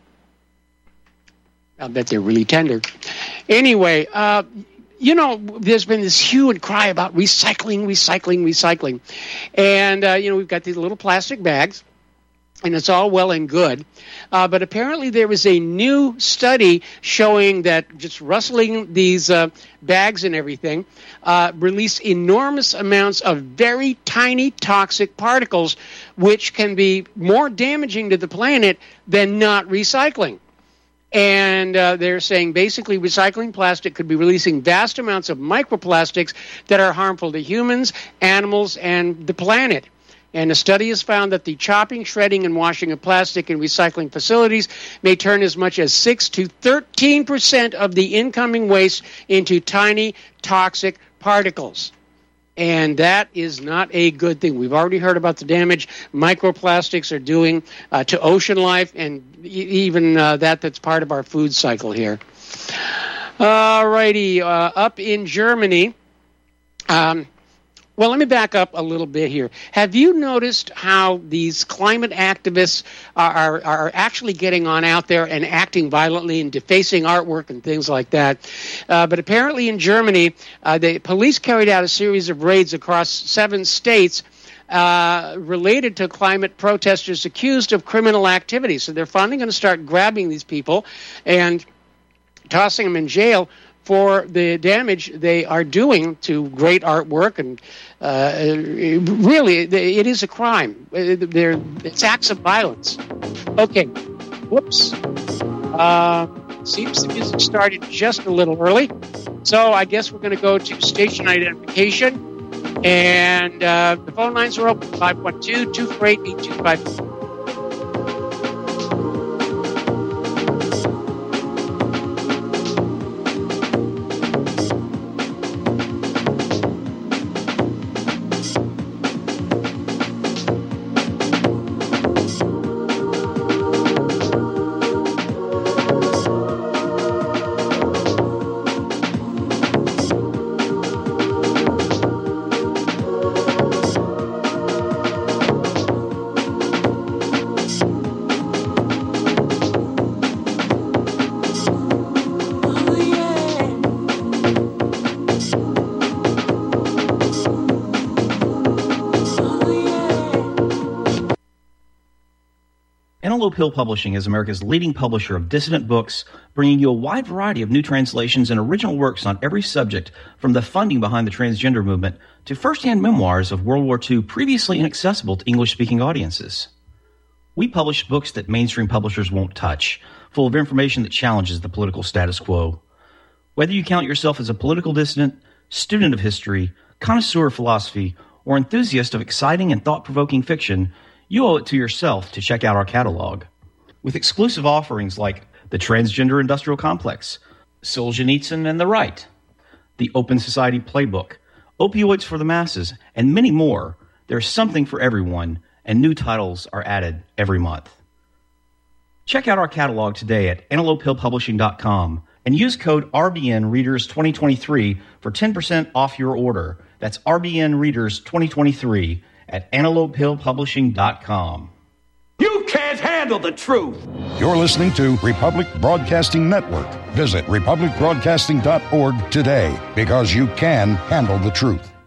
I bet they're really tender. Anyway, you know, there's been this hue and cry about recycling. And, you know, we've got these little plastic bags, and it's all well and good. But apparently there was a new study showing that just rustling these bags and everything release enormous amounts of very tiny toxic particles, which can be more damaging to the planet than not recycling. And they're saying basically recycling plastic could be releasing vast amounts of microplastics that are harmful to humans, animals, and the planet. And a study has found that the chopping, shredding, and washing of plastic in recycling facilities may turn as much as 6 to 13% of the incoming waste into tiny toxic particles. And that is not a good thing. We've already heard about the damage microplastics are doing to ocean life, and even that's part of our food cycle here. All righty, up in Germany. Well, let me back up a little bit here. Have you noticed how these climate activists are actually getting on out there and acting violently and defacing artwork and things like that? But apparently in Germany, the police carried out a series of raids across 7 states related to climate protesters accused of criminal activity. So they're finally going to start grabbing these people and tossing them in jail for the damage they are doing to great artwork, and really, it is a crime. It's acts of violence. Okay, whoops. Seems the music started just a little early, so I guess we're going to go to station identification, and the phone lines are open, 512-248-8254. Antelope Hill Publishing is America's leading publisher of dissident books, bringing you a wide variety of new translations and original works on every subject, from the funding behind the transgender movement to first-hand memoirs of World War II previously inaccessible to English-speaking audiences. We publish books that mainstream publishers won't touch, full of information that challenges the political status quo. Whether you count yourself as a political dissident, student of history, connoisseur of philosophy, or enthusiast of exciting and thought-provoking fiction, you owe it to yourself to check out our catalog. With exclusive offerings like The Transgender Industrial Complex, Solzhenitsyn and the Right, The Open Society Playbook, Opioids for the Masses, and many more, there's something for everyone, and new titles are added every month. Check out our catalog today at antelopehillpublishing.com and use code RBNReaders2023 for 10% off your order. That's RBNReaders2023 at antelopehillpublishing.com. You can't handle the truth. You're listening to Republic Broadcasting Network. Visit republicbroadcasting.org today, because you can handle the truth.